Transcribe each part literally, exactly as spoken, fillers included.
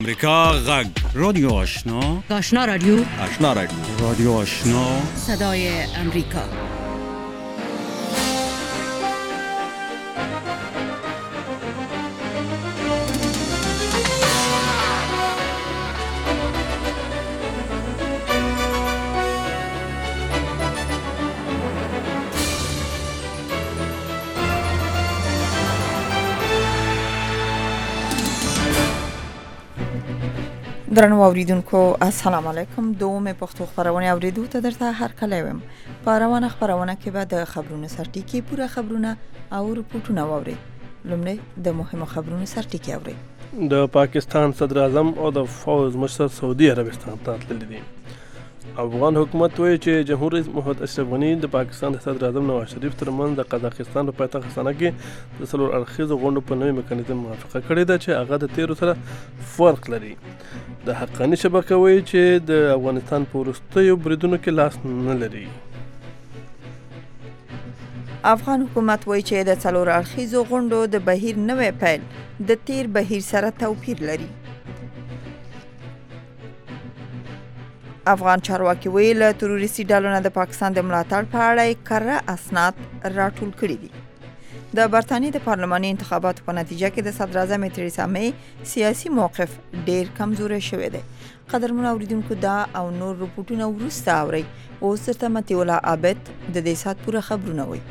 امریکا غږ رادیو آشنا آشنا رادیو آشنا رادیو رادیو آشنا صدای امریکا. درنو اوریدونکو السلام علیکم. دوم پښتو خبرونه اوریدو ته درته هر کله ویم. په روانه خبرونه کې به د خبرونو سرټیکي پوره خبرونه او رپورټونه واوري. لومړی د مهمو خبرونو سرټیکي اوري. د پاکستان صدر اعظم او د فوز مشر سعودي عربستان ته تللی دي. افغان حکومت وایي چې جمهور رئیس محمد اشرف غني د پاکستان د صدر اعظم نواز شریف ترمنځ د قزاقستان په پایتخت استانا کې د څلور اړخیزو غونډو په نوي میکانیزم موافقه کړې ده چې هغه د تیرو سره فرق لري. د حقاني شبکه وایي چې د افغانستان په وروستیو بریدونو کې لاس نه لري. افغان حکومت وایي چې د څلور اړخیزو غونډو د بهیر نوې پیل د تیر بهیر سره توپیر لري. افغان چارواکي ویل له تروریستي ډلو نه د پاکستان د ملاتړ په اړه کره اسناد راټول کړي دي. د برتانیې د پارلماني انتخاباتو په نتیجه کې د صدر اعظم تریسا می سیاسي موقف ډیر کمزوری شوی دی. قدرمن اوریدونکو دا او نور رپورټونه وروسته اورئ. اوس درته متي الله عابد د دې سات پوره خبرونه وایي.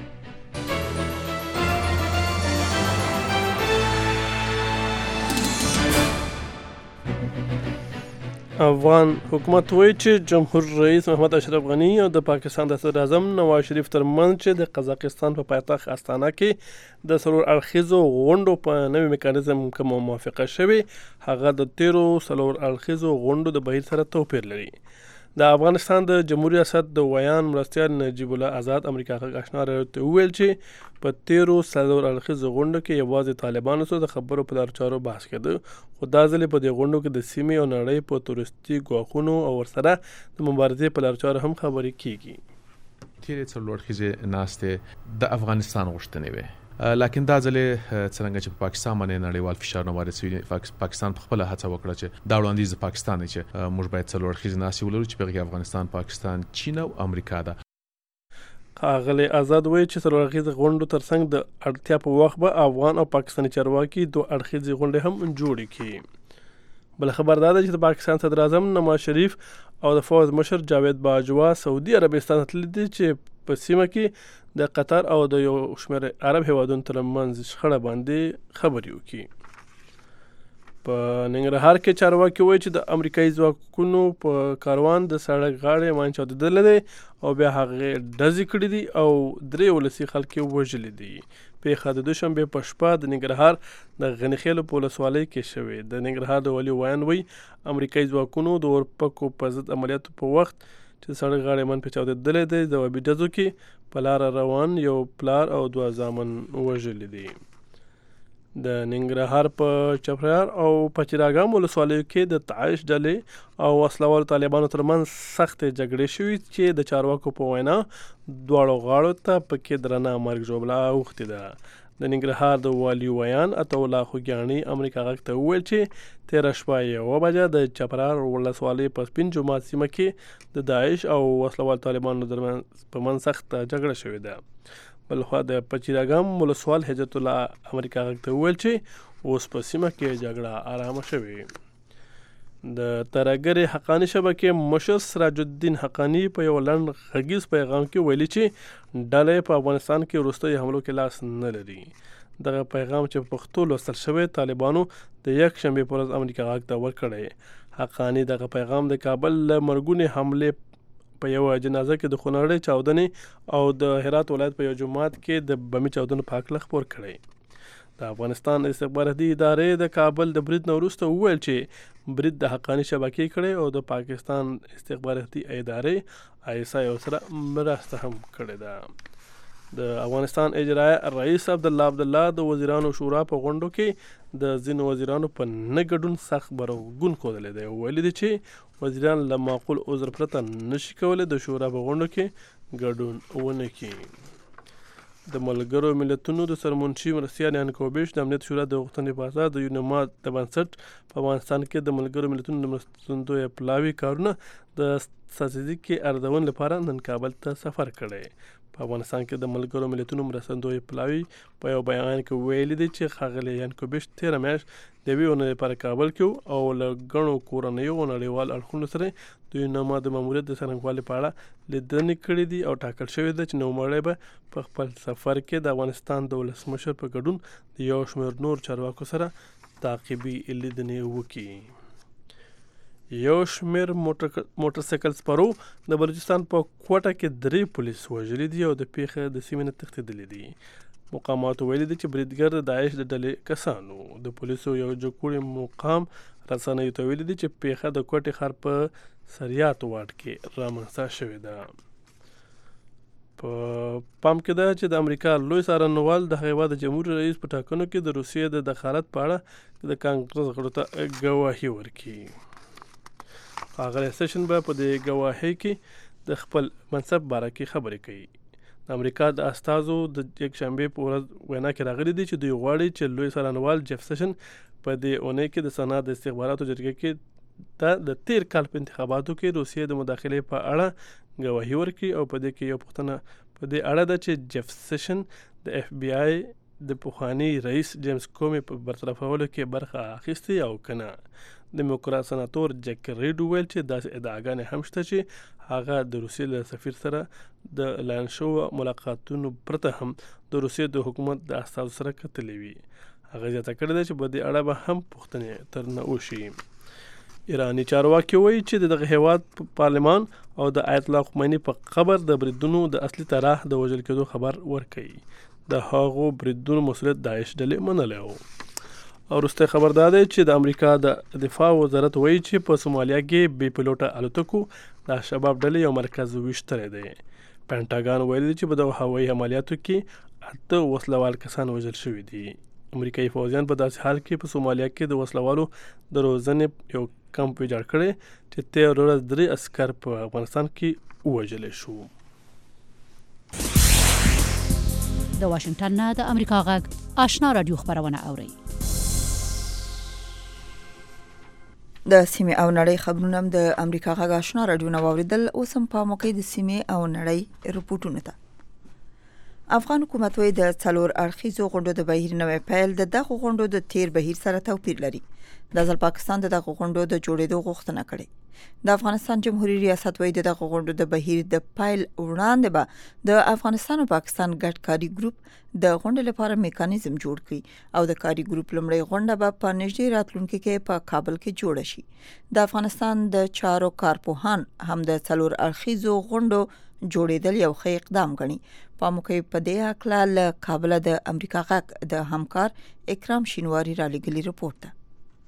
افغان حکومت وایي چې جمهور رئیس محمد اشرف غني او د پاکستان د صدر اعظم نواز شریف ترمنځ چې د قزاقستان په پایتخت استانا کې د څلور اړخیزو غونډو په نوي میکانیزم کې موافقه شوې هغه د تیرو څلور اړخیزو غونډو د بهیر سره توپیر لري. د افغانستان د جمهوریت ریاست د ویان مرستیال نجیب الله آزاد امریکا غږ آشنا رادیو ته وویل چې په تیرو څلور اړخیزو غونډو کې یوازې طالبانو سره د خبرو په لارو چارو بحث کېده، خو دا ځل په دې غونډو کې د سیمې او نړۍ په تورستي ګواښونو او ورسره د مبارزې په لارو چارو هم خبرې کیږي. تیرې څلور اړخیزې ناستې د افغانستان غوښتنې وې، لکن دا ځل څنګه چې په پاکستان باندې نړیوال فشار وارد شوی، پاکستان په خپل هڅه وکړه چې دا وړاندیز د پاکستان چې موږ باید څلور اړخیزې ناستې ولرو چې په هغه افغانستان، پاکستان، چین او امریکا ده. ښاغلی آزاد وایي چې څلور اړخیزې غونډو ترڅنګ د اړتیا په وخت به افغان او پاکستاني چارواکي دوه اړخیزې غونډې هم جوړې کړي. بل خبر دا ده چې د پاکستان صدر اعظم نواز شریف او د فوز مشر جاوید باجوا سعودي عربستان ته تللي دي چې په سیمه کې د قطر او د یو شمېر عرب هیوادونو ترمنځ شخړه باندې خبرې وکړي. په ننګرهار کې چارواکي وایي چې د امریکایي ځواکونو په کاروان د سړک غاړې باندې چاودېدلی دی او بیا هغې ډزې کړي دي او درې ولسي خلک یې وژلي دي. پیښه د دوشنبې په شپه د ننګرهار د غنیخیلو په ولسوالۍ کې شوې. د ننګرهار د والي ویان وایي امریکایي ځواکونو د اورپکو په ضد عملیاتو په وخت چې سړک غاړې من پې چاودېدلی دی د ځوابي ډزو کې په لاره روان یو پلار او دوه زامن وژلي دي. د ننګرهار په چپرهار او پچراګام ولسوالیو کې د داعش ډلې او وسلوالو طالبانو ترمنځ سختې جګړې شوې چې د چارواکو په وینا دواړو غاړو ته پکې درنه مرګ ژوبله اوښتې ده. د ننګرهار د والي ویان عطا الله خوږیاڼي امریکا غږ ته وویل چې تېره شپه یوه بجه د چپرهار ولسوالۍ په سپین جومات سیمه کې د داعش او وسلوالو طالبانو په منځ سخته جګړه شوې ده. بلخوا د پچیراګام ولسوال حجت الله امریکا غږ ته وویل چې اوس په سیمه کې جګړه آرامه شوې. د ترهګرې حقاني شبکې مشر سراج الدین حقاني په یو لنډ غږیز پیغام کې ویلي چې ډله په افغانستان کې وروستیو حملو کې لاس نه لري. دغه پیغام چې په پښتو لوستل شوی طالبانو د یک شنبې په ورځ امریکا غږ ته ورکړی. حقاني دغه پیغام د کابل له مرګونې حملې په یو جنازه کې د خونړۍ چاودنې او د هرات ولایت په یو جومات کې د بمي چاودنو په هکله خپور کړی. د افغانستان استخباراتي ادارې د کابل د برید نه وروسته وویل چې برید د حقاني شبکې کړی او د پاکستان استخباراتي ادارې آی ایس آی سره مرسته هم کړې ده. د افغانستان اجرایه رئیس عبدالله عبدالله د وزیرانو شورا په غونډو کې د ځینو وزیرانو په نه ګډون سخت غبرګون ښودلی دی. ویلي دي چې وزیران له معقول عذر پرته نشي کولی د شورا په غونډو کې ګډون ونه کړي. د ملګرو ملتونو د سرمنشي مرستیال یانکو بیش د امنیت شورا د غوښتنې په اساس د یونما د بنسټ په افغانستان کې د ملګرو ملتونو د مرستندویه پلاوي کارونه د ستراتیژیکي ارزونې لپاره نن کابل ته سفر کړی. په افغانستان کې د ملګرو ملتونو مرستندویه پلاوي په یو بیان کې ویلي دي چې ښاغلی یانکو بیش تېره میاشت د یوې اونۍ لپاره کابل کې او له ګڼو کورنیو او نړیوال اړخونو سره د یونما د ماموریت د څرنګوالي په اړه لیدنې کړې دي او ټاکل شوې ده چې نوموړی به په خپل سفر کې د افغانستان د ولسمشر په ګډون د یو شمېر نور چارواکو سره تعقیبي لیدنې وکړي. یو شمېر موټر سایکل سپرو د بلوچستان په کوټه کې درې پولیس وژلي دي او د پیښې د سیمې نه تښتېدلي دي. مقاماتو ویلي دي چې بریدګر د داعش د ډلې کسانو. د پولیسو یو جوړ مقام رسنیو ته ویلي دي چې پیښه د کوټې ښار په سریات واټ کې رامنځته شوې ده. په پام کې ده چې د امریکا لوی څارنوال د هیواد د جمهوریت رئیس په ټاکنو کې د روسیې د دخالت په اړه د کانګرس غړو ته ګواهي ورکړي. ښاغلی سیشن به په دې ګواهۍ کې د خپل منصب باره کې خبرې کوي. د امریکا د استازو د یکشنبې په ورځ وینا کې راغلي دي چې دوی غواړي چې لوی څارنوال جیف سیشن په دې اونۍ کې د سنا د استخباراتو جرګې کې د تیر کال په انتخاباتو کې روسیې د مداخلې په اړه ګواهي ورکړي او په دې کې یو پوښتنه په دې اړه ده چې جیف سیشن د اف بی آی د پخوانی رئیس جیمز کومي په برطرفولو کې برخه اخیستې او کنه. دیموکرات سناتور جک ریډ ویل چې داسې ادعاګانې هم شته چې هغه د روسیې له سفیر سره د اعلان شوو ملاقاتونو پرته هم د روسیې د حکومت د استازو سره کتلې وي. هغه زیاته کړې ده چې په دې اړه به هم پوښتنې ترنه وشي. ایرانی چارواکي وایي چې دغه هیواد پارلمان او د آیت الله خمیني په قبر د بریدونو د اصلي طرح د وژل کېدو خبر ورکوي. د هغو بریدونو مسؤلیت داعش ډلې منلی و. او وروستی خبر دا دی چې د امریکا د دفاع وزارت وایي چې په سومالیا کې بې پیلوټه الوتکو د شباب ډلې یو مرکز ویشتلی دی. پینټاګان ویلي دي چې په دغه هوایي عملیاتو کې اته وسلوال کسان وژل شوي دي. امریکایي پوځیان په داسې حال کې په سومالیا کې د وسلوالو د روزنې یو کمپ ویجاړ کړی چې تېره ورځ درې عسکر په افغانستان کې ووژلی شو. د واشنگټن نه د امریکا غږ آشنا رادیو خبرونه اورئ. د سیمې او نړۍ خبرونه د امریکا غږ آشنا رادیو نه واوریدل. اوس هم په موقع د سیمې او نړۍ رپورټونه ته. افغان حکومت وایي د څلور اړخیزو غونډو د بهیر نوې پیل د دغه غونډو د تیر بهیر سره توپیر لري. د ځل پاکستان د دغه غونډو د جوړېدو غوښتنه کړې. د افغانستان جمهوریت ریاست وایي د دغه غونډو د بهیر د پیل وړاندې به د افغانستان او پاکستان ګډ کاري ګروپ د غونډې لپاره میکانیزم جوړ کړي او د کاري ګروپ لومړی غونډه به په نږدې راتلونکي کې په کابل کې جوړه شي. د افغانستان د چارو کارپوهان هم د څلور اړخیزو غونډو جوړېدل یو ښه اقدام ګڼي. په موقع په دې اکلا له کابل د امریکا غږ د همکار اکرام شینواری را لګلی رپورټ ده.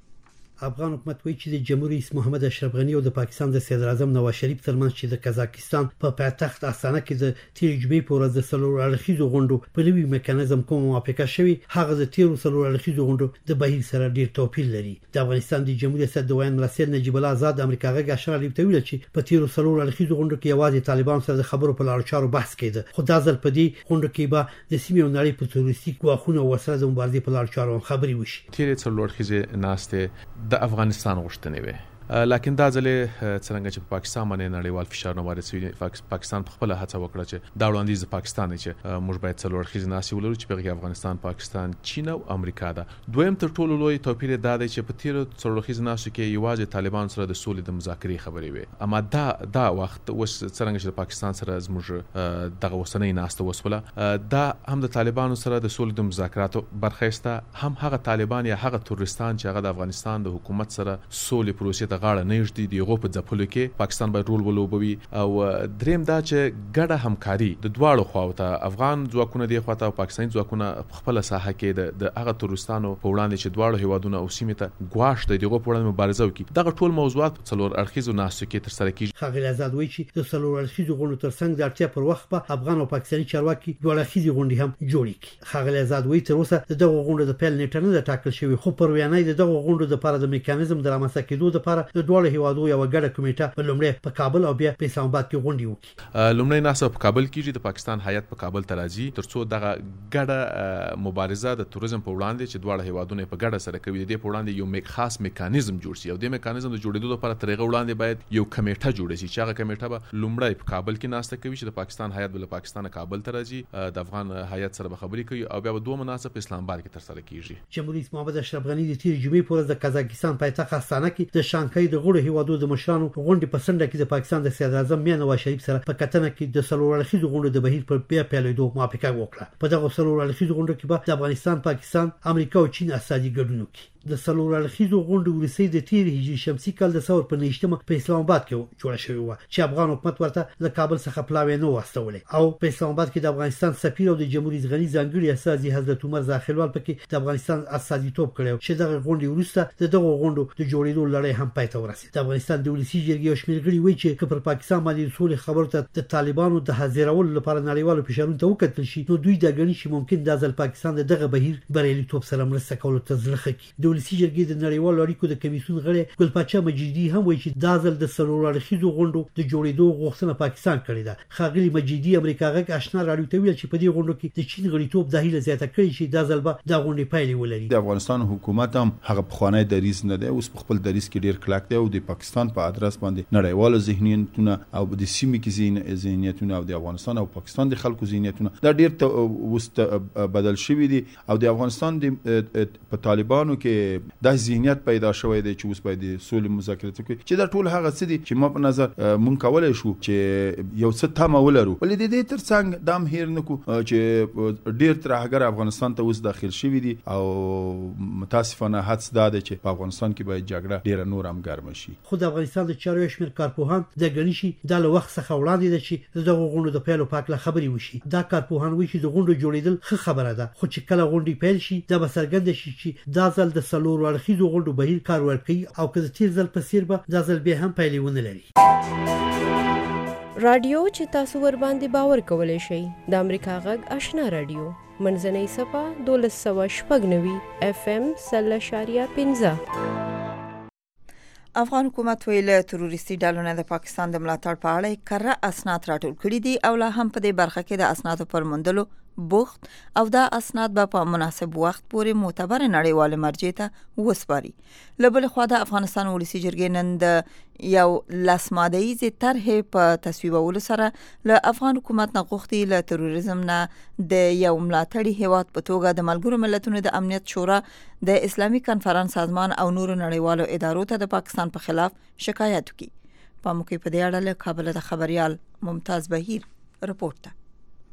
افغان حکومت وایي چې د جمهوریت رئیس محمد اشرف غنی او د پاکستان د صدر اعظم نواز شریف ترمنځ چې د قزاقستان په پایتخت استانه کې د تیر جمعې په ورځ د څلور اړخیزو غونډو په نوي میکانیزم کوم موافقه شوې، هغه د تیر څلور اړخیزو غونډو د بهیر سره ډیر توپیر لري. د افغانستان د جمهوریت ریاست د وایي مرسل نجیب الله آزاد د امریکا غږ اشاره لري ویل چې په تیر څلور اړخیزو غونډو کې یوازې طالبان سره د خبرو په لار چارو بحث کېده، خو دا ځل په دې غونډو کې به د سیمې او نړۍ په تروریستي ګواښونو ورسره د مبارزې په لار چارو خبرې وشي. تیر څلور اړخیزه ناسته د افغانستان غوښتنې وي، لکن دا ځلې څنګه چې په پاکستان باندې نړیوال فشار نه وارد شوی، پاکستان په خپل هڅه وکړه چې دا وړاندیز پاکستان چې موږ باید څلور اړخیزه ناسته ولرو چې په افغانستان، پاکستان، چین او امریکا ده. دویم تر ټولو لوی توپیر دا دی چې په تیر څلور اړخیزه ناسته کې یوازې طالبان سره د سولې د مذاکرې خبرې وي، اما دا دا وخت وس څنګه چې پاکستان سره زموږ دغه وسنۍ ناسته وسوله، دا هم د طالبانو سره د سولې د مذاکراتو برخېسته، هم هغه طالبان یا هغه ترورستان چې هغه د افغانستان د حکومت سره سولې پروسې ته غاړه نه ږدي، دغه په ځپلو کې پاکستان باید رول ولوبوي. او دریم دا چې ګډه همکاري د دواړو خواو ته، افغان ځواکونه دی خواته او پاکستاني ځواکونه په خپل ساحه کې د هغه ترورستانو په وړاندې چې دواړو هیوادونو او سیمې ته ګواښ دی دغه په وړاندې مبارزه وکړي. دغه ټول موضوعات په څلور اړخیزو ناستو کې تر سره کیږي. ښاغلی آزاد وایي چې د څلور اړخیزو غونډو ترڅنګ د اړتیا پر وخت په افغان او پاکستاني چارواکي دوه اړخیزې غونډې هم جوړې کړي. ښاغلی آزاد وایي تر اوسه د دغه غونډو د پیل نیټه نه ده ټاکل شوې، خو پر وینا د دغه غونډو لپاره د میکانیزم د رامنځته کېدو لپاره لپاره د دوه هیوادو یو ګډه کمیټه په لومړی په کابل او بیا په اسلام آباد کې غونډه وکړي. لومړی ناسه په کابل کې د پاکستان هیئت په کابل ته راځي ترڅو دغه ګډه مبارزه د توریزم په وړاندې چې دواړه هیوادونه په ګډه سره کوي د دې په وړاندې یو میک خاص میکانیزم جوړ شي او د میکانیزم د جوړېدو لپاره ترغه وړاندې باید یو کمیټه جوړ شي چې هغه کمیټه به لومړی په کابل کې ناسته کوي چې د پاکستان هیئت بل پاکستان کابل ته راځي د افغان هیئت سره خبرې کوي او بیا دوه مناسب اسلام آباد کې تر سره کیږي. جمهوریت محمد اشرف غنی د تیر جمعې په ورځ د قزاقستان پایتخت استانه کې د شانګهای د غړو هیوادو د مشرانو غونډې په سنډه کې د پاکستان د صدر اعظم میاں نواز شریف سره په کتنه کې د څلور اړخیزو غونډو د بهیر پر بیا پیلېدو موافقه وکړه. په دغه څلور اړخیزو غونډو کې به د افغانستان، پاکستان، امریکا او چین اساسي ګډون وکړي. د څلور اړخیزو غونډو ورسې د تیر هجري شمسي کال د ثور په نهشتمه په اسلام آباد کې جوړه شوې و چې افغان حکومت ورته له کابل څخه پلاوی نه واستولې او په اسلام آباد کې د افغانستان سفیر او د جمهوریت غنی ځانګړي استازي حضرت عمر زاخیلوال پکې د افغانستان استازیتوب کړو چې دغه غونډې وروسته د دغه غونډو د جوړېدو لړۍ هم پای ته ورسېده. د افغانستان د ولسی جرګې شمیر غړي وایي چې پر پاکستان باندې رسول خبرو ته د طالبانو د حاضرولو لپاره نړیوالو فشارونو ته وکتل شي نو دوی د غنی چې ممکن د ځل پاکستان دغه بهیر بریالیتوب سره مرسته کولو ته زړه کوي. د ولسی جرګې د نړیوالو اړیکو د کمیسیون غړي ګلپاچا مجیدي هم وایي چې دا ځل د څلور اړخیزو غونډو د جوړېدو غوښتنه پاکستان کړې ده. ښاغلي مجیدي امریکا غږ آشنا راډیو ته ویل چې په دې غونډو کې د چین غړیتوب د هیله زیاته کړې چې دا ځل به دا غونډې پایلې ولري. د افغانستان حکومت هم هغه پخوانی دریځ نه دی، اوس په خپل دریځ کې ډیر کلک دی او د پاکستان په ادرس باندې نړیوالو ذهنیتونه او د سیمې کې ذهنیتونه او د افغانستان او پاکستان د خلکو ذهنیتونه دا ډیر اوس بدل شوی دي او د افغانستان د په طالبانو کې د ذهنیت پیدا شوی دی چې اوس باید سولې مذاکرات وکړي چې دا ټول هغه څه دي چې ما په نظر مونږ کولای شو چې یو څه تمه ولرو، ولې د دې ترڅنګ دام هیر نکو چې ډیر ترهګر افغانستان ته اوس داخل شوی دي او متاسفانه حدس دا دی چې په افغانستان کې باید جګړه ډیر نور هم ګرم شي. خو د افغانستان د چارو شمیر کارپوهان د غنیشي د وخت څخه وړاندې دي چې دغه غونډو د پیلو پاک له خبري وشي. دا کارپوهان وایي چې د غونډو جوړیدل ښه خبره ده خو چې کله غونډې پیل شي دا به څرګند شي چې دا ځل د څلور اړخیزو غونډو بهیر کار ورکړي او که د تیر ځل په څیر به دا ځل بیا هم پایلې ونه لري. رادیو چې تاسو ور باندې باور کولای شئ د امریکا غږ آشنا رادیو منځنۍ صفه دولس سوه شپږ نوي اف ام سل اشاریه پنځه. افغان حکومت ویل تروریستي ډلو نه د پاکستان د ملاتړ په اړه کره اسناد راټول کړي دي او لا هم په دې برخه کې د اسنادو پر موندلو بوخت او دا اسناد به په مناسب وخت پورې معتبر نړیوال مرجع ته وسپاري. لبل خو د افغانستان ولسی جرګې نن د یو لاسمادهیز طرح په تصویبولو سره له افغان حکومت نه غوښتي له تروریزم نه د یو ملاتړي هیواد په توګه د ملګرو ملتونو د امنیت شورا د اسلامي کنفرانس سازمان او نورو نړیوالو ادارو ته د پاکستان په خلاف شکایت وکړي. په موقع په دې اړه له کابل د خبريال ممتاز بهیر رپورټ ده.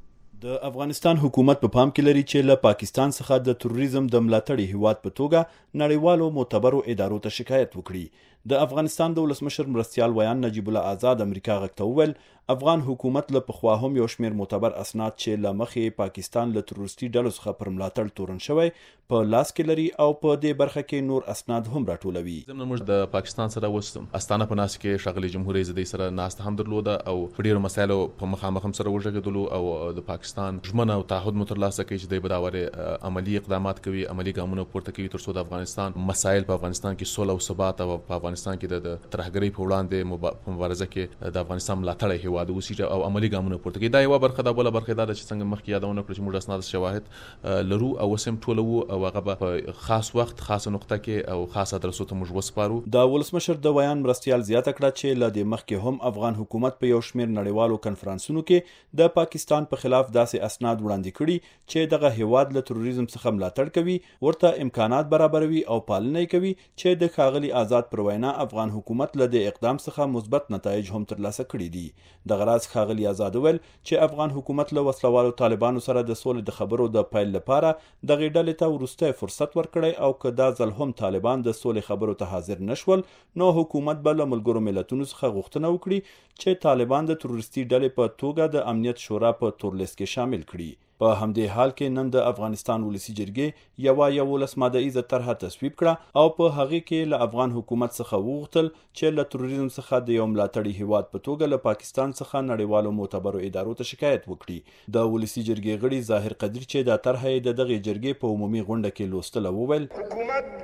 د افغانستان حکومت په پام کې لري چې له پاکستان څخه د تروریزم د ملاتړي هیواد په توګه نړیوالو معتبرو ادارو ته شکایت وکړي. د افغانستان د ولسمشر مرستیال ویان نجیب الله آزاد امریکا غږ ته وویل افغان حکومت له پخوا هم یو شمیر معتبر اسناد چې له مخې پاکستان له تروریستي ډلو څخه پر ملاتړ تورن شوی په لاس کې لري او په دې برخه کې نور اسناد هم راټولوي. زموږ د پاکستان سره اوس استانه په ناس کې شغلي جمهوریت زدي سره ناست هم درلوده او په ډیرو مسایلو په مخامخ هم سره وژغېدلو او د پاکستان ژمنه او تعهد مترلاسه کوي چې د بداوره عملی اقدامات کوي، عملی ګامونه پورته کوي ترڅو د افغانستان مسایل په افغانستان کې صلح او ثبات او په افغانستان کې د ترهګرۍ په وړاندې مبارزه کې د افغانستان ملاتړ هیواد اوسي او عملی ګامونه پورته کوي. دا یو برخه ده. بل برخه دا چې څنګه مخکې یادونه کړو چې موږ اسناد شواهد لرو او وسم ټولو او هغه په خاص وخت خاص نقطه کې او خاص ادرسو ته موږ وسپارو. د ولسمشر د بیان مرستیال زیاته کړه چې ل دې مخکې هم افغان حکومت په یو شمیر نړیوالو کنفرانسونو کې د پاکستان په خلاف داسې اسناد وړاندې کړي چې دغه هیواد له تروریزم څخه ملاتړ کوي، ورته امکانات برابروي او پالنه کوي چې د ښاغلي آزاد پر وینا افغان حکومت له دې اقدام څخه مثبت نتایج هم ترلاسه کړي دي. د غراض ښاغلي آزاد ویل چې افغان حکومت له وسلوالو طالبانو سره د سولې د خبرو د پیل لپاره د غیډلې ته ورسته فرصت ورکړی او که دا ځل هم طالبان د سولې خبرو ته حاضر نشول نو حکومت به له ملګرو ملتونو څخه غوښتنه وکړي چې طالبان د تروریستي ډلې په توګه د امنیت شورا په تورلیست کې شامل کړي. په همدې حال کې نن د افغانستان ولسی جرګې یو یولس ماده طرحه تصویب کړه او په هغه کې له افغان حکومت څخه وغوښتل چې له تروریزم څخه د یو ملاتړي هیواد په توګه له پاکستان څخه نړیوالو معتبرو ادارو ته شکایت وکړي. د ولسی جرګې غړي ظاهر قدیر چې د طرحه د دغه جرګې په عمومي غونډه کې لوستله وویل حکومت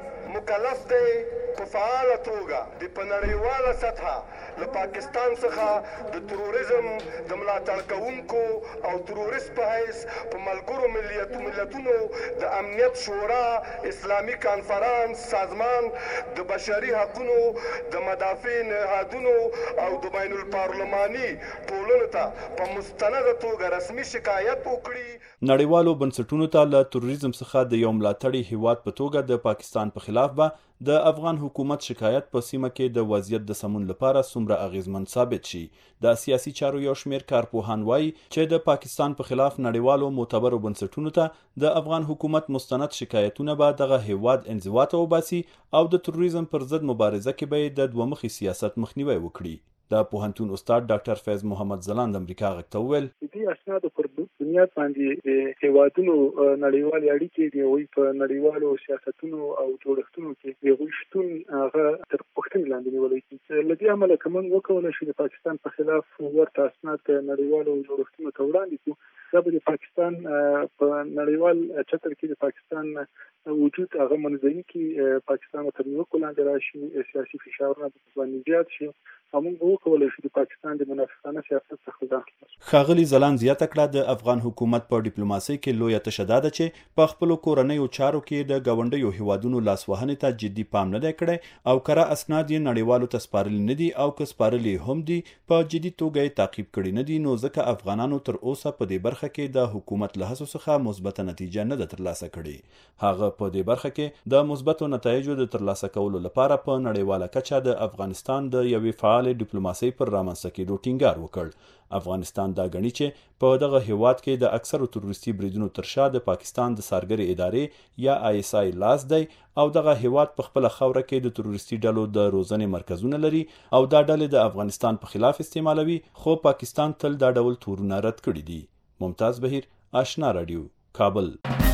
مکلف دی په فعاله توګه د په نړیواله سطحه له پاکستان څخه د تروریزم د ملاتړ کوونکو او تروریست په حیث په ملګرو ملتونو د امنیت شورا، اسلامي کانفرانس، سازمان د بشري حقوقو د مدافع نهادونو او د بین الپارلماني ټولنو ته په مستنده توګه رسمي شکایت وکړي. نړیوالو بنسټونو ته له تروریزم څخه د یو ملاتړي هیواد په توګه د پاکستان په خلاف به د افغان حکومت شکایت په سیمه کې د وضعیت د سمون لپاره څومره اغیزمن ثابت شي. د سیاسي چارو یو شمېر کارپوهان وایي چې د پاکستان په خلاف نړیوالو معتبرو بنسټونو ته د افغان حکومت مستند شکایتونه به دغه هیواد انزوا ته وباسي او د تروریزم پر ضد مبارزه کې به د دوه مخي سیاست مخنیوي وکړي. د پوهنتون استاد ډاکټر فیض محمد ځلاند امریکا غږ ته وویل دې اسنادو پر بنیاد باندې هیوادونو نړیوالې اړیکې د وی په نړیوالو سیاستونو او جوړښتونو کې د غوښتون هغه تر پوښتنې لاندې نیولای شي. لدې عمله کوم وکولای شي د پاکستان په خلاف ورته اسناد نړیوالو جوړښتونو ته وړاندې کړو. دا به د پاکستان په نړیوال چتر کې د پاکستان وجود هغه منځني کې پاکستان تر نیوکو لاندې راشي، سیاسي فشارونه په باندې زیات شي. موږ وکولای شو د پاکستان د منافقانه سیاست څخه ځان خلاص کړو. ښاغلي ځلاند زیاته کړه د افغان حکومت په ډیپلوماسۍ کې لویه تشه ده چې په خپلو کورنیو چارو کې د ګاونډیو هیوادونو لاسوهنې ته جدي پام نه دی کړی او کره اسناد یې نړیوالو ته سپارلي نه دي او که سپارلي هم دي په جدي توګه یې تعقیب کړي نه دي، نو ځکه افغانانو تر اوسه په دې برخه کې د حکومت له هڅو څخه مثبته نتیجه نه ده ترلاسه کړې. هغه په دې برخه کې د مثبتو نتایجو د ترلاسه کولو لپاره په نړیواله کچه د افغانستان د یوې فعالې ډیپلوماسۍ پر رامنځته کېدو ټینګار وکړ. افغانستان دا غني چې په دغه هیواد کې د اکثرو تروریستي بریدونو تر شا د پاکستان د سارګري ادارې یا آی اس آی لاس دی او دغه هیواد په خپل خوره کې د تروریستي ډلو د روزنې مرکزونه لري او دا ډلې د افغانستان په خلاف استعمالوي، خو پاکستان تل دا ډول تورونه رد کړي دي. ممتاز بهیر، آشنا رادیو، کابل.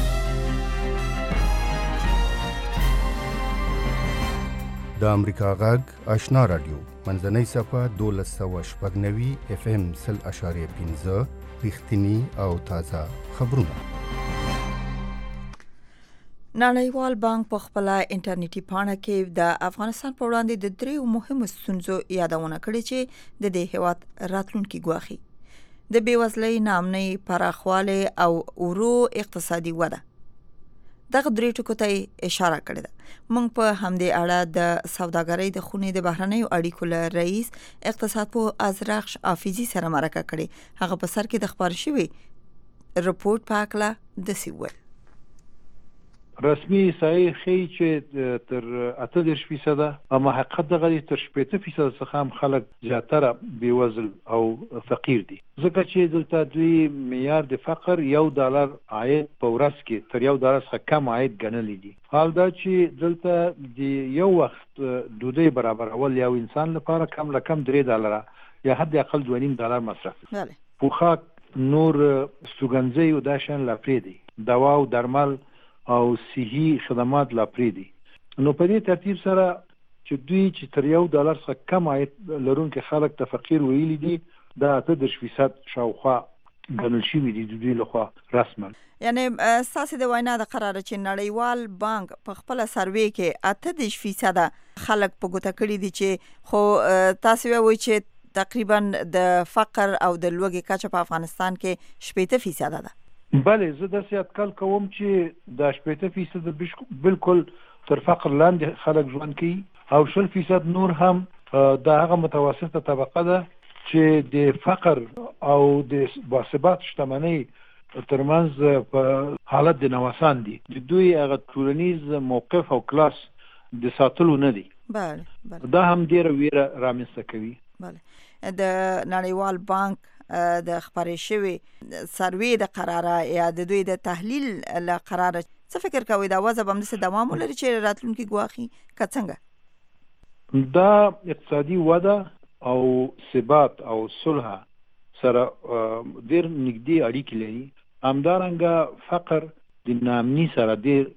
د امریکا غږ آشنا رادیو منځنۍ صفه دولس سوه شپږ نوي اف ام سل اشاریه پنځه رښتینی او تازه خبرونه. نړیوال بانک په خپل انټرنیټي پاڼه کې د افغانستان په وړاندې د دریو مهمو ستونزو یادونه کړې چې د دې هیواد راتلونکي ګواښي: د بېوزلۍ، ناامنۍ پراخوالی او ورو اقتصادي وده. دغه درې ټکو ته اشاره کړې ده. موږ په همدې اړه د سوداګرۍ د خونې د بهرنیو اړیکو له رئیس اقتصاد پوه ازرخش حافظي سره مرکه کړې. هغه په سر کې د خبر شوي رپورټ په هکله داسې وویل: رسمي احصایې ښیي چې تر اته دېرش فیصده اما حقیقت دغه تر شپېته فیصده څخه هم خلک زیاتره بېوزل او فقیر دي، ځکه چې دلته دوی معیار د فقر یو ډالر عاید په ورځ کې تر یو ډالر څخه کم عاید ګڼلی دي. حال دا چې دلته د یو وخت ډوډۍ برابرول یو انسان لپاره کم له کم درې ډالره یا حد اقل دوه نیم ډالر مصرف دي. پوښاک، نور سوګنځي او دا شیان لا پرېږدي، دوا او درمل او صحي خدمات لا پرېږدي. نو په دې ترتیب سره چې دوی چې تر یو ډالر څخه کم عاید لرونکي خلک ته فقیر ویلي دي، دا اته دېرش فیصد شاوخوا ګڼل شوي دي د دوی لخوا رسما. یعنی ستاسې د وینا د قراره چې نړیوال بانک په خپل سروې کې اته دېرش فیصده خلک په ګوته کړي دي، چې خو تاسو وایئ چې تقریبا د فقر او د لوږې کچه په افغانستان کې شپېته فیصده ده. بله، زه داسې اټکل کوم چې دا شپېته فیصد بالکل تر فقر لاندې خلک ژوند کوي او شل فیصد نور هم دا هغه متوسطه طبقه ده چې د فقر او د باثبات شتمنۍ ترمنځ په حالت د نوسان دي. د دوی هغه ټولنیز موقف او کلاس د ساتلو نه دي. بله بله، دا هم ډېره ویره رامنځته کوي. بله، د نړیوال بانک د خبرې شوي سروې د قراره یا د دوی د تحلیل له قراره څه فکر کوئ دا وضع به همداسې دوام ولري چې راتلونکي ګواښي که څنګه؟ دا اقتصادي وده او ثبات او صلح سره ډېر نږدې اړیکې لري. همدارنګه فقر د ناامني سره ډېر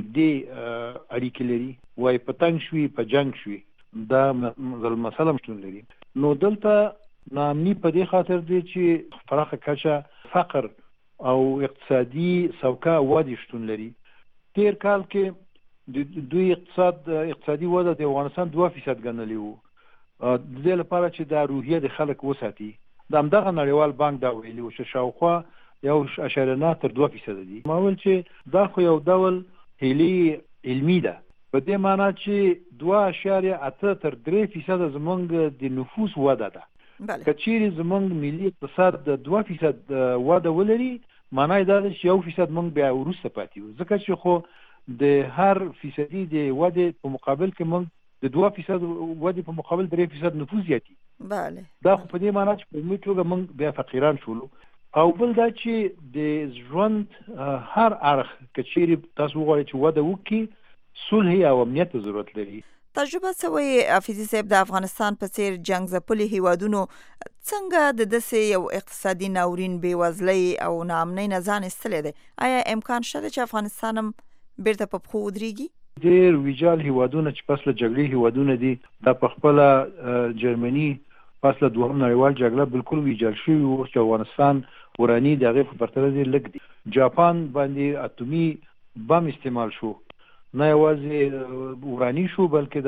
نږدې اړیکې لري. وایي په تنګ شوي په جنګ شوي، دا مسله شتون لري. نو دلته ناامني په دې خاطر دی چې پراخه کچه فقر او اقتصادي سوکه ودې شتون لري. تیر کال کې د دوی اقتصاد اقتصادي وده د افغانستان دوه فیصد ګڼلی وو. د دې لپاره چې دا روحیه د خلک وساتي د همدغه نړیوال بانک دا ویلي و چې شاوخوا یو اشاریه نه تر دوه فیصد دي. ما ویل چې دا خو یو ډول هیلي علمي ده په دې معنی چې دوه اشاریه اته تر درې فیصد زمونږ د نفوس وده ده. که چیرې زمونږ ملي اقتصاد د دوه فیصد وده ولري معنی دا ده چې یو فیصد مونږ بیا وروسته پاتې یو، ځکه چې خو د هر فیصدي د ودې په مقابل کې مونږ د دوه فیصد ودې په مقابل درې فیصد نفوس زیاتی. بله دا خو په دې معنی چې په عمومي توګه موږ بیا فقیران شولو. او بل دا چې د ژوند هر اړخ که چیرې تاسو وغواړئ چې وده وکړي صلح او امنیت ته ضرورت لري. تجربه څه حافظي صاحب د افغانستان په څیر جنگ ځپلي هیوادونو څنګه د داسې یو اقتصادي ناورین بېوزلۍ او ناامنۍ نه ځان ایستلی دی؟ آیا امکان شته چې افغانستان هم بیرته په پښو ودرېږي؟ ډېر ویجال هیوادونه چې پس له جګړې هیوادونه دي، دا په خپله جرمني پس له دوهم نړیوال جګړه بالکل ویجال شوي وو چې افغانستان وراني د هغې په پرتله ډېر لږ دي. جاپان باندې اتومي بم استعمال شو، نه یوازې وراني شو بلکې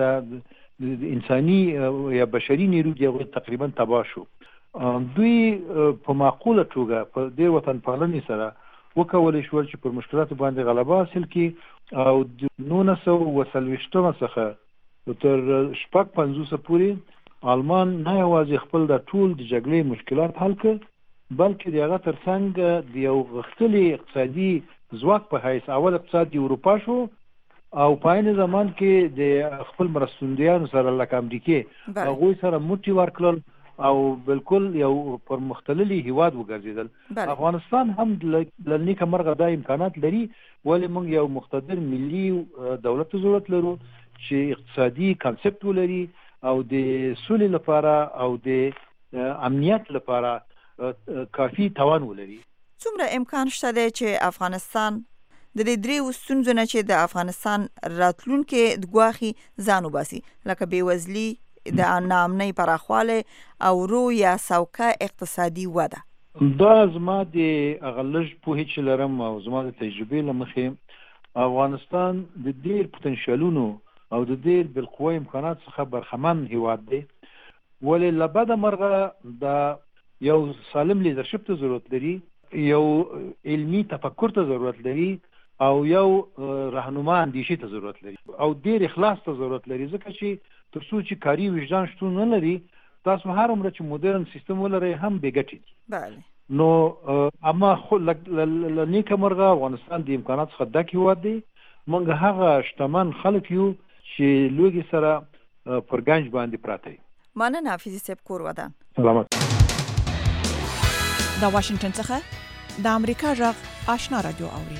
د انساني یا بشري نیرو د هغوی تقریبا تباه شو. دوی په معقوله توګه په ډېر وطنپالنې سره وکولی شول چې پر مشکلاتو باندې غلبه حاصل کړي او د نولس سوه اوه څلوېښتمه څخه تر شپږ پنځوسه پورې آلمان نه یوازې خپل د ټول د جګړې مشکلات حل کړ بلکې د هغه تر څنګ د یو غښتلي اقتصادي ځواک په حیث اول اقتصاد د اروپا شو او په عین زمان کې د خپل مرستندویانو سره لکه امریکې هغوی سره موټي ورکړل او بالکل یو پر مختللي هیواد وګرځیدل. افغانستان هم له نیکه مرغه دا امکانات لري، ولې موږ یو مقتدر ملي دولت ته ضرورت لرو چې اقتصادي کانسپټ ولري او د سولې لپاره او د امنیت لپاره کافي توان ولري. څومره امکان شته دی چې افغانستان د دې درېیو ستونزو نه چې د افغانستان راتلونکي د ګواښي ځان وباسي، لکه بېوزلي، د ناامنۍ پراخوالی او رو یا سوکه اقتصادي وده؟ دا زما د هغه لږ پوهې چې لرم او زما د تجربې له مخې افغانستان د ډېر پوتنشیالونو او د ډېر بالقوه امکانات څخه برخمن هیواد دی، ولې له بده مرغه د یو سالم لیدرشپ ته ضرورت لري، یو علمي تفکر ته ضرورت لري او یو راهنما اندیشې ته ضرورت لري او ډېر اخلاص ته ضرورت لري، ځکه چې تر څو چې کاري وجدان شتون نه لري تاسو هر عمره چې مدرن سیستم ولرئ هم بې ګټې دي. بله نو اما خو له نیکه مرغه افغانستان د امکانات څخه ډک هیواد دی. موږ هغه شتمن خلک یو چې لوږې سره پر ګنج باندې پراته یو. مننه حافظي صاحب، کور ودان. سلامت. د واشنگټن څخه د امریکا غږ آشنا رادیو اوري.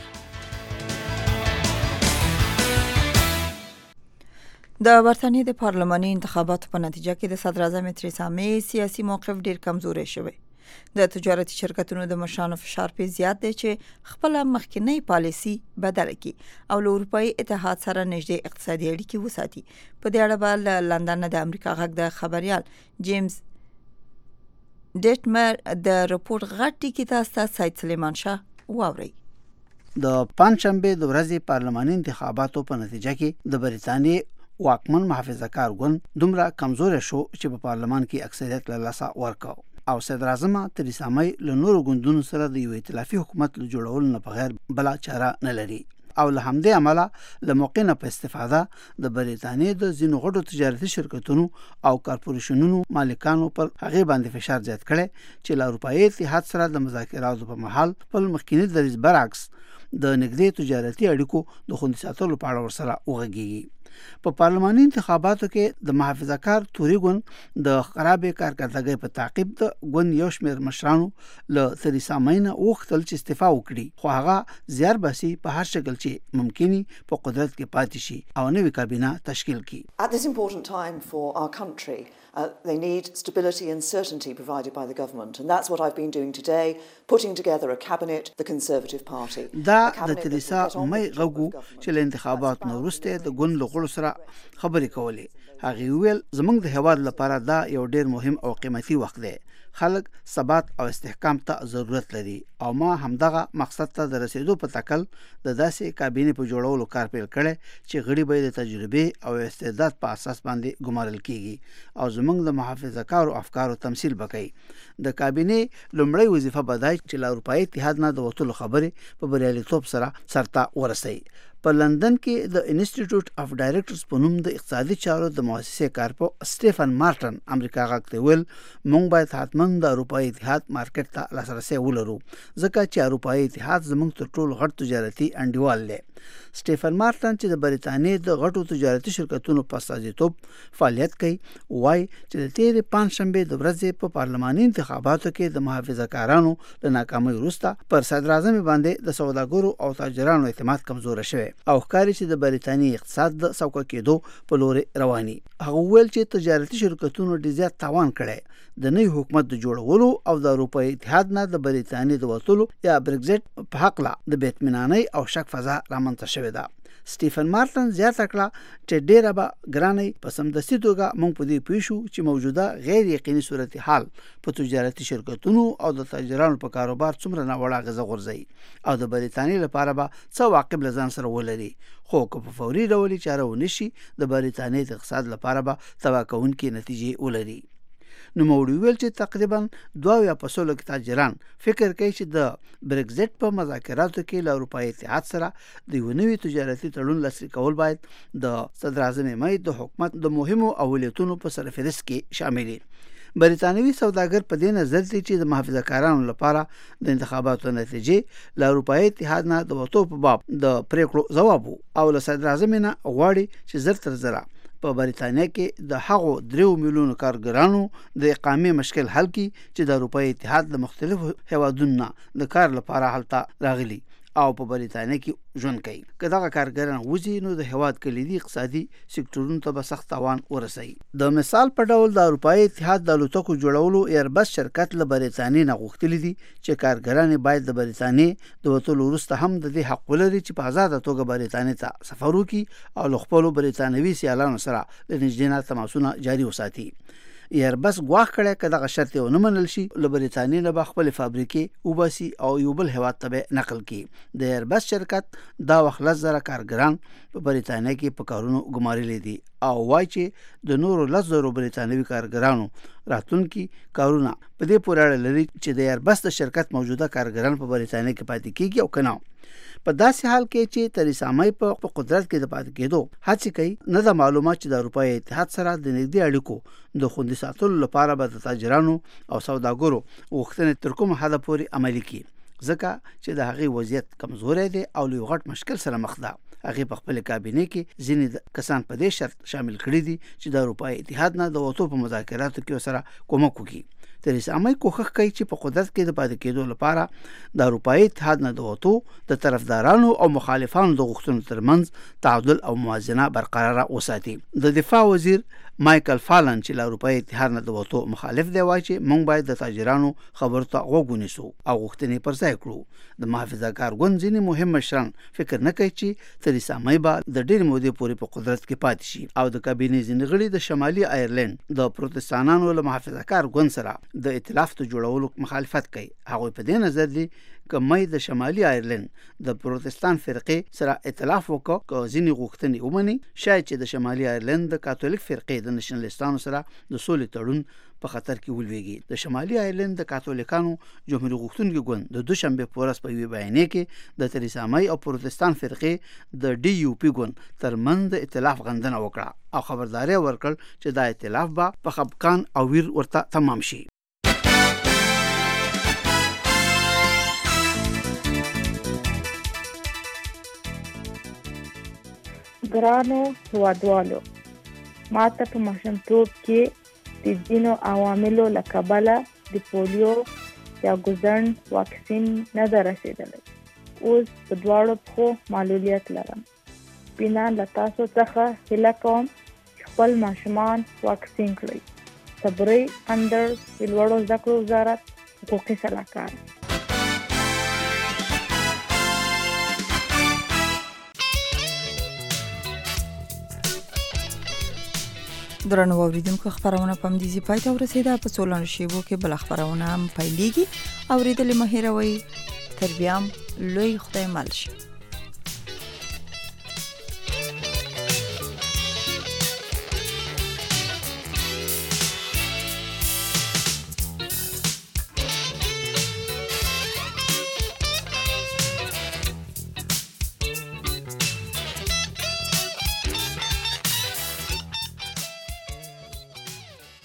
د برتانیې د پارلماني انتخاباتو په نتیجه کې د صدر اعظم تریسا می سیاسي موقف ډیر کمزوری شوی. د تجارتي شرکتونو د مشرانو فشار په زیات دی چې خپل مخکنی پالیسی بدل کړي او له اروپאי اتحاد سره نږدې اقتصادي اړیکې وساتي. په دې اړه به له لندن د امریکا غږ د خبريال جیمز ډیټمر د رپورت غټ ټکی تاسو ته سید سلیمان شاه واوري. د پنځشنبه د ورځې پارلماني انتخاباتو په نتیجه کې د بریتانیې واکمن محافظه کار ګوند دومره کمزور شو چې په پارلمان کې اکثریت له لاسه ورکاو او صدر اعظم تریسا می له نورو ګوندونو سره د یو ائتلافي حکومت له جوړولو نه بغیر بلا چاره نه لري او له همدې عمله له موقع نه په استفاده د بریتانیې د ځینو غټو تجارتي شرکتونو او کارپوریشنونو مالکانو پر هغه باندې فشار زیات کړي چې له اروپאי اتحاد سره د مذاکراتو په محل په مخکینی دریځ برعکس د نږدې تجارتي اړیکو د خوندي ساتلو په اړه ورسره وغږیږي. په پارلماني انتخاباتو کې د محافظه کار توري ګوند د خرابې کارکردګۍ په تعقیب د ګوند یو شمېر مشرانو له تریسا می نه وغوښتل چې استعفا وکړي، خو هغه زیار باسي په هر شکل چې ممکني په قدرت کې پاتې شي او نوې کابینه تشکیل کړي. At this important time for our country, uh, they need stability and certainty provided by the government, and that's what I've been doing today, putting together a cabinet, the Conservative Party. دا د تریسا می غوږ چې له انتخاباتو وروسته د ګوند له غړو ځوانانو سره خبرې کولې. هغه ویل زموږ د هیواد لپاره دا یو ډیر مهم او قیمتي وخت دی. خلک ثبات او استحکام ته ضرورت لري او ما همدغه مقصد ته د رسیدو په تکل د داسې کابینې په جوړولو کار پیل کړی چې غړي به د تجربې او استعداد په اساس باندې ګمارل کیږي او زموږ د محافظه کارو افکارو تمثيل وکړي. د کابینې لومړی وظیفه بدای چې له اروپאי اتحاد نه د وټولو خبرې په بریالیتوب سره سرته ورسي. په لندن کې د انسټیټیوټ اف ډایریکټرز په نوم د اقتصادي چارو د مؤسسې کارپو سټيفن مارټن امریکا غاکته ویل مونږ باید حتمن د اروپאי اتحاد مارکیټ ته لاسرسي ولرو ځکه چې اروپאי اتحاد زموږ تر ټولو غټ تجارتي انډیوال دی. سټيفن مارټن چې د بریتانیې د غټو تجارتي شرکتونو په استازیتوب فعالیت کوي وایي چې د تیرې پنځشنبه د ورځې په پارلماني انتخاباتو کې د محافظه کارانو له ناکامۍ وروسته پر صدر اعظم باندې د سوداګرو او تاجرانو اعتماد کمزور شوی او ښکاري چې د بریتانیې اقتصاد د سوکه کېدو په لور رواني. هغه ویل چې تجارتي شرکتونو ډیر زیات تاوان کړی. د نوي حکومت د جوړولو او د اروپאי اتحاد نه د بریتانیې د وټولو یا برګزټ په حق لا د بې اطمینانۍ او شک فضا رامنځته شوې ده. سټيفن مارټن زیاته کړه چې ډیره به ګراني په سمدستي توګه مونږ په دې پېښو چې موجوده غیر یقیني صورتحال په تجارتي شرکتونو او د تاجرانو په کاروبار څومره نه وړه غزه غورځي او د بریتانیې لپاره به څو واقع لزان سره ولري خو که په فوري ډول چاره ونشي د بریتانیې د اقتصاد لپاره به تواکونکي نتیجې ولري. نو موړي ویل چې تقریبا دوه یا په سلو کې تاجران فکر کوي چې د برګزټ په مذاکراتو کې له اروپאי اتحاد سره د یو نوي تجارتي تړون لاسلیک کول باید د صدر اعظم مې د حکومت د مهمو اولویتونو په سرفهرست کې شامل دي. بریتانوي سوداګر په دې نظر دي چې د محافظه کارانو لپاره د انتخاباتو نتیجې له اروپאי اتحاد نه د وټو په باب د پریکړو ځواب او له صدر اعظم نه غواړي چې زر تر زره په بریتانیا کې د هغو درو میلیونو کارګرانو د اقامې مشکل حل کی چې د اروپאי اتحاد د مختلفو هیوادونو د کار لپاره حالت راغلي او په بریتانیا کې ژوند کوي. که دغه کارګران وځي نو د هیواد کلیدي اقتصادي سکتورونو ته به سخت تاوان ورسوي. د مثال په ډول د اروپאי اتحاد د الوتکو جوړولو ایربس شرکت له بریتانیې نه غوښتلی دي چې کارګران باید د بریتانیې د وټولو وروسته هم د دې حق ولري چې په آزاده توګه بریتانیې ته سفر وکړي او له خپلو بریتانوي سیالانو سره د نږدې تماسونه جاري وساتي. ایربس غواخ کړه چې دغه شرط ونه منل شي له بریتانیې نه به خپل فابریکې وباسي او یو بل هیواد ته نقل کړي. د ایربس شرکت دا وخت لزر کارګران په بریتانیا کې په کارونو ګمارلي دي او وایي چې د نورو لزر بریتانوي کارګرانو راتلونکي کارونه په دې پورې اړه لري چې د ایربس د شرکت موجوده کارګران په بریتانیا کې پاتې کیږي او کنه. په داسې حال کې چې تریسا مې په قدرت کې د پاتې کېدو هڅه کوي نه د معلومات چې د اروپאי اتحاد سره د نږدې اړیکو د خوندي ساتلو لپاره به د تاجرانو او سوداګرو غوښتنې تر کومه حده پورې عملي کړي ځکه چې د هغې وضعیت کمزوری دی او له غټ مشکل سره مخ ده. هغه په خپل کابینې کې ځینې کسان په دې شرط شامل کړي دي چې د اروپאי اتحاد نه د وټو په مذاکراتو کې سره کومک وکړي. تریسا مې کوښښ کوي چې په قدرت کې د پاتې کېدو لپاره د اروپאי اتحاد نه د وټو د طرفدارانو او مخالفانو د غوښتنو ترمنځ تعادل او موازنه برقرار وساتي. د دفاع وزیر مایکل فالن چې له اروپאי اتحاد نه د وټو مخالف دی وایي چې موږ باید د تاجرانو خبرو ته غوږ ونیسو او غوښتنې پر ځای کړو. د محافظه کار ګوند ځینې مهم مشران فکر نه کوي چې تریسا مې به د ډېر مودې پورې په قدرت کې پاتې شي او د کابینې ځینې غړي د شمالي آیرلند د پروتستانانو له محافظه کار ګوند سره د ائتلاف ته جوړولو مخالفت کوي. هغه په دې نظر دي چې مې د شمالي آیرلند د پروتستان فرقې سره ائتلاف وکړي که ځینې غوښتنې ومني شاید چې د شمالي آیرلند د کاتولیک فرقې د نشنلستانو سره د سولې تړون په خطر کې ولويږي. د شمالي آیرلند د کاتولیکانو جمهوریت غوښتونکي ګوند د دوشنبه په ورځ په یوه بیانیه کې د تریسا مې او پروتستان فرقې د ډي یو پی ګوند ترمنځ د ائتلاف غندنه وکړه او خبرداري ورکړ چې دا ائتلاف به په خپګان او ویر ورته تمام شي. ګرانو هیوادوالو ماته په ماشومتوب کې د ځینو عواملو له کبله د پولیو یا ګوزڼ واکسین نه ده رسېدلی. اوس په دواړو پښو معلولیت لرم. بنا له تاسو څخه هیله کوم چې خپل ماشومان واکسین کړئ. صبري اندر د لوړو زده کړو وزارت حقوقي سلاکار. درنو اوریدونکو خبرونه په مدیزي پای ته ورسیده. په څولنو شیبو کې بل خبرونه هم پیلېږي. اوریدل مه هېروئ. تر بیا هم لوی خدای مل شه.